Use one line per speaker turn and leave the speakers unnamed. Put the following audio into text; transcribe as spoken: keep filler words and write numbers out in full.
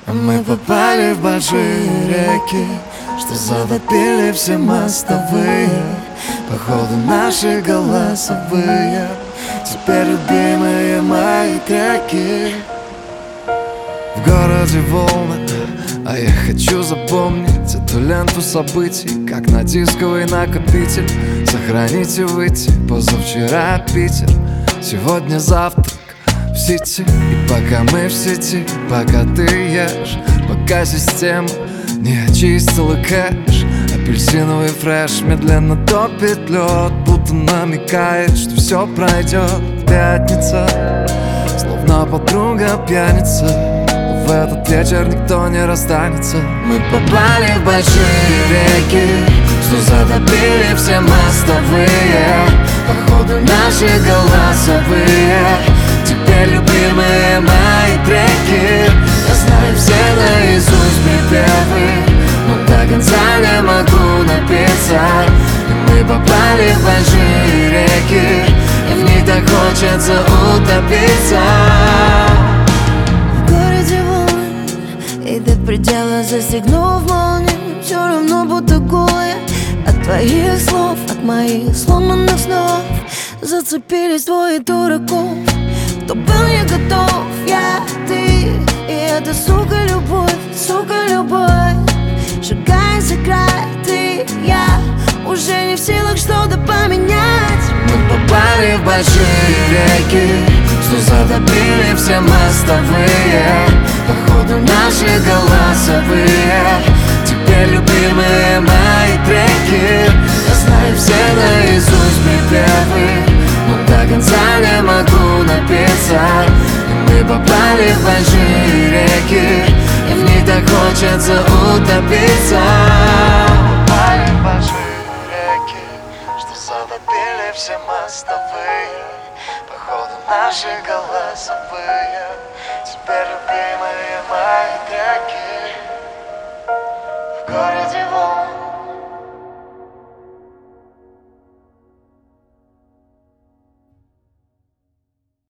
Мы попали в большие реки, что затопили все мостовые. Походу наши голосовые теперь любимые мои треки. В городе волны, а я хочу запомнить эту ленту событий, как на дисковый накопитель. Сохранить и выйти, позавчера Питер, сегодня завтрак в сети. И пока мы в сети, пока ты ешь, пока система не очистила кэш, апельсиновый фреш медленно топит лед, будто намекает, что все пройдет. Пятница, словно подруга пьяница, в этот вечер никто не расстанется. Мы попали в большие реки, что затопили все мостовые. Походу наши голосовые теперь любимые мои треки. Я знаю все наизусть припевы, но до конца не могу напиться. И мы попали в большие реки, и в них так хочется утопиться.
И до предела застегнув молнию, все равно будто голая от твоих слов, от моих сломанных снов. Зацепились двое дураков, кто был не готов. Я, ты и эта сука любовь, сука любовь. Шагай за край, ты и я уже не в силах что-то поменять.
Мы попали в большие реки, что затопили все мостовые. Походу наши голосовые теперь любимые мои треки. Я знаю все наизусть припевы, но до конца не могу напиться. И мы попали в большие реки, и в них так хочется утопиться. Попали в большие реки, что затопили все мостовые. Походу наши голосовые теперь любимые мои треки.